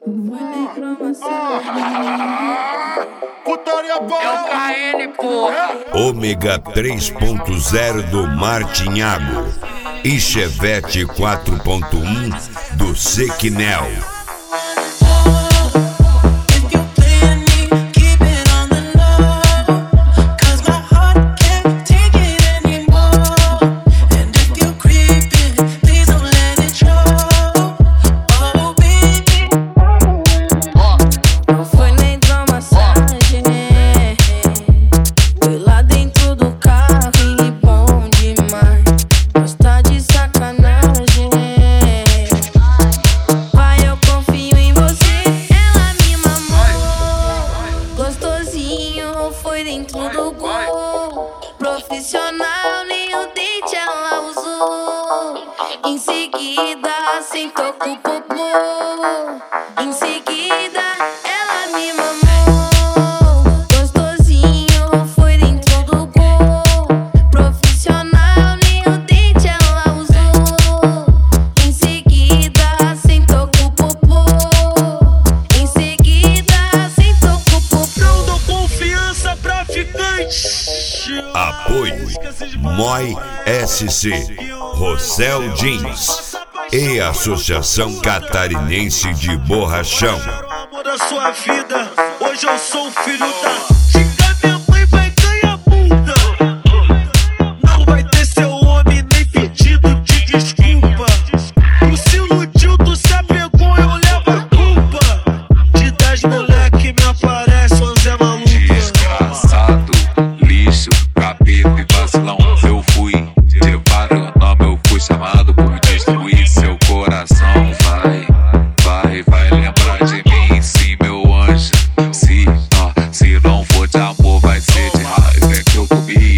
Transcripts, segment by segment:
Putaria para ele, porra. Ômega 3.0 do Martinhago e Chevette 4.1 do Sequinel. Foi dentro do gol. Profissional, nem o dente ela usou. Em seguida, sentou com o popô. Em seguida, ela me mamou. Gostosinho, foi dentro do gol. Profissional, nem o dente ela usou. Em seguida, sentou com o popô. Em seguida, sentou com o popô. Não dou confiança traficante. Apoio Moi SC, Rossel Jeans e Associação Catarinense de Borrachão. Amor da sua vida, hoje eu sou o filho da... Xingar minha mãe vai ganhar multa. Não vai ter seu homem nem pedido de desculpa. Tu se iludiu, tu se apegou, eu levo a culpa. De 10 moleque me aparece, 11 é maluco. Desgraçado, lixo, capeta e vacilão. Eu fui de vários nomes, eu fui chamado por destruir seu coração. Vai lembrar de mim, sim, meu anjo. Se não for de amor, vai ser de raiva. É que eu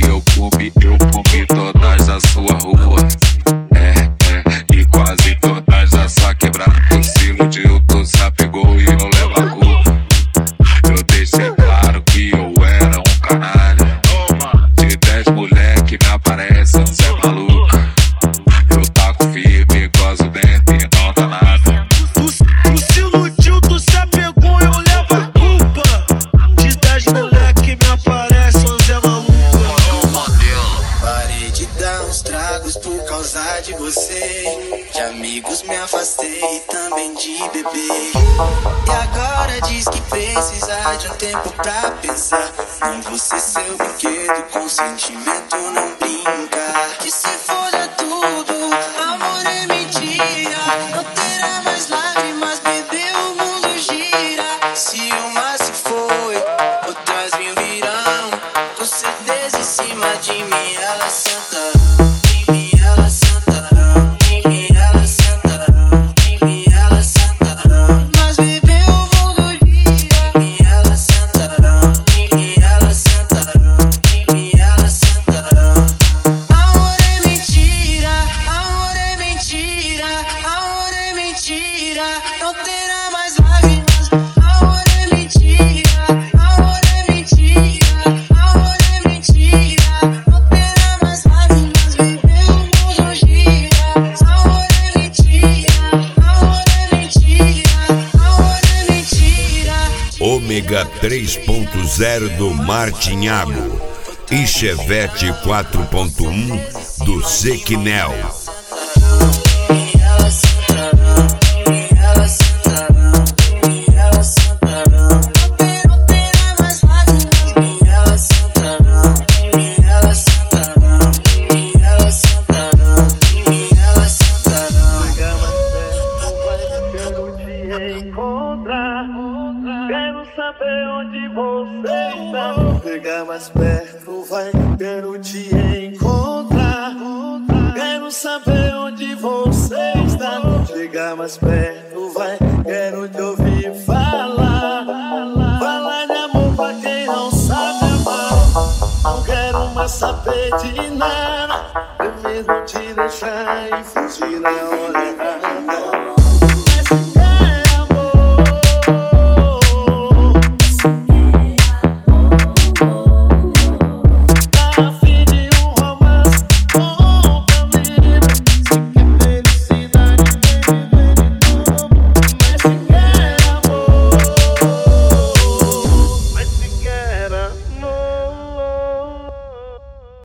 comi todas a sua rua. E quase todas a sua quebrada. Tu se iludiu, tu se apegou e eu levo a culpa. Eu deixei claro que eu era um canalha. De 10 moleque me aparece, uns é maluca. Eu taco firme, gozo dentro e não dá nada. Tu se iludiu, tu se apegou, eu levo a culpa. De 10 moleque me aparece, 11 é maluco. Parei de dar uns tragos por causa de você. De amigos me afastei e também de beber. E agora diz que precisa de um tempo pra pensar. Não vou ser seu brinquedo, com sentimento não brinca. Que se foda tudo, amor é mentira. Não terá mais lágrimas, bebê, o mundo gira. Se uma se foi, outras mil virão. Com certeza em cima de mim ela senta. Em mim ela sentarão. Em mim ela sentarão. Em mim ela sentarão. Mas bebê, o mundo gira. Em mim ela sentarão. Em mim ela sentarão. Em mim ela sentarão. Amor é mentira. Amor é mentira. Amor é mentira. Não terá mais lágrimas. Amor é mentira. Amor é mentira. Amor é mentira. Não terá mais lágrimas. Bebê, o mundo gira. Amor é mentira. Amor é mentira. Amor é mentira. Ômega 3.0 do Martinhago e Chevette 4.1 do Sequinel. Quero saber onde você está. Pegar mais perto, vai, quero te encontrar. Quero saber onde você está. Chegar mais perto, vai, quero te ouvir falar. Falar de amor pra quem não sabe amar. Não quero mais saber de nada. Eu mesmo te deixar e fugir na hora.